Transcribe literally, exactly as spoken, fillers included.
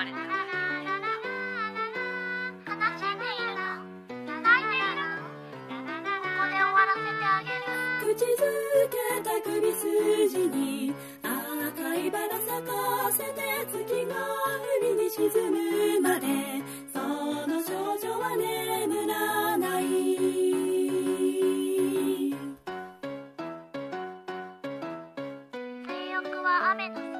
われた。 悲しんでいるの？泣いているの？ここで終わらせてあげる。 口づけた首筋に赤いバラ咲かせて、月が海に沈むまでその少女は眠らない。 性欲は雨の